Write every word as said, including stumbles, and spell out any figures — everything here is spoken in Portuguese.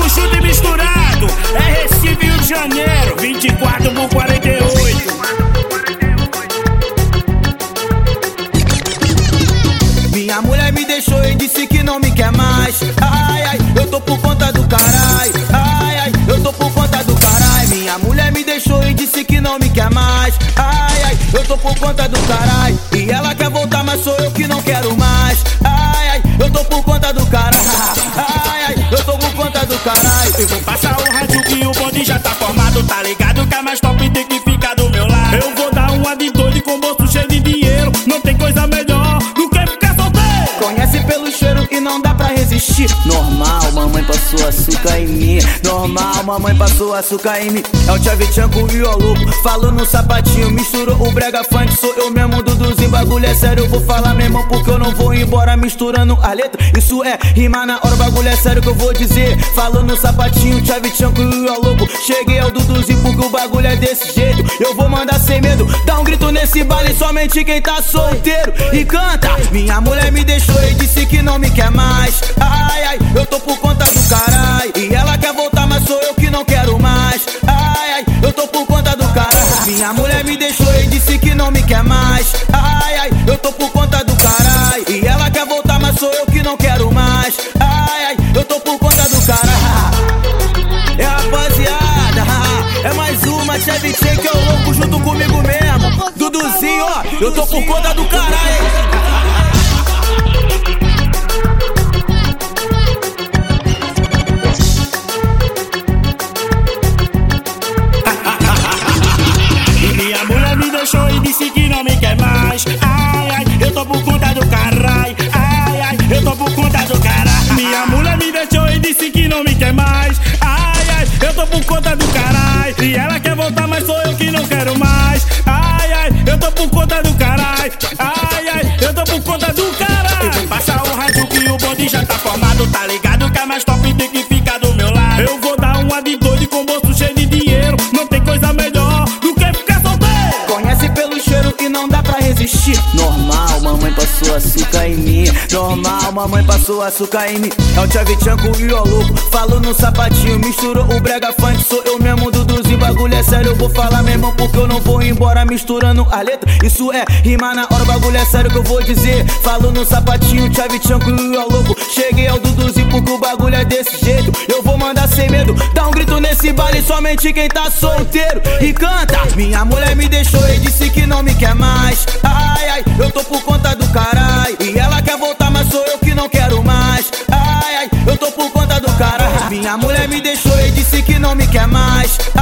chute misturado. É Recife, Rio de Janeiro. vinte e quatro por quarenta e oito. Minha mulher me deixou e disse que não me quer mais. Ai, ai, eu tô por conta do carai. Ai, ai, eu tô por conta do carai. Minha mulher me deixou e disse que não me quer mais. Ai, ai, eu tô por conta do carai. E ela quer voltar, mas sou eu que não quero mais. Ai, ai, eu tô por conta do carai. Ai, ai, eu tô por conta do carai. Eu vou passar o rádio que o bonde já tá formado. Tá ligado que a mais top tem que ficar do meu lado. Eu vou dar uma de doido com o bolso cheio de dinheiro. Não tem coisa melhor do que ficar solteiro. Conhece pelo cheiro e não dá pra resistir. Normal, mamãe passou açúcar em mim. Normal, mamãe passou açúcar em mim. É o Tchavchanko e o louco, falou no sapatinho. Misturou o brega funk, sou eu mesmo, Duduzinho. Bagulho é sério, eu vou falar mesmo, porque eu não vou embora misturando a letra. Isso é rimar na hora, bagulho é sério que eu vou dizer. Falou no sapatinho, Tchavchanko e o louco. Cheguei ao Duduzinho porque o bagulho é desse jeito. Eu vou mandar sem medo, dá um grito nesse baile, somente quem tá solteiro e canta. Minha mulher me deixou e disse que não me quer mais. Ai, ai, eu tô por conta do carai. E ela quer voltar, mas sou eu que não quero mais. Ai, ai, eu tô por conta do carai. Minha mulher me deixou e disse que não me quer mais. Ai, ai, eu tô por conta do carai. E ela quer voltar, mas sou eu que não quero mais. Ai, ai, eu tô por conta do carai. É rapaziada, é mais uma Tchavchanko que é o louco junto comigo mesmo. Duduzinho, ó, eu tô por conta do carai. Deixou e disse que não me quer mais. Ai, ai, eu tô por conta do carai. Ai, ai, eu tô por conta do carai. Minha mulher me deixou e disse que não me quer mais. Ai, ai, eu tô por conta do carai. E ela quer voltar, mas sou eu que não quero mais. Ai, ai, eu tô por conta do carai. Ai, ai, eu tô por conta do carai. Eu vou passar o rádio que o bonde já tá formado. Tá ligado que a mais top tem que ficar do meu lado. Eu vou dar uma de doido com o bolso cheio de dinheiro. Não tem coisa melhor do que ficar solteiro. Conhece pelo cheiro e não dá pra resistir. Normal, mamãe passou açúcar em mim. Normal, mamãe passou açúcar em mim. É o Tchavchanko e o louco, falou no sapatinho. Misturou o brega funk, sou eu mesmo, Duduzinho. Bagulho é sério, eu vou falar mesmo, porque eu não vou embora misturando a letra. Isso é rimar na hora, bagulho é sério que eu vou dizer. Falou no sapatinho, Tchavchanko e o louco. Cheguei ao Duduzinho porque o bagulho é desse jeito. Eu vou mandar sem medo, dá um grito nesse baile, somente quem tá solteiro e canta. Minha mulher me deixou e disse que não me quer mais. Ai, ai, eu tô por conta do carai. E ela quer voltar, mas sou eu que não quero mais. Ai, ai, eu tô por conta do carai. Minha mulher me deixou e disse que não me quer mais.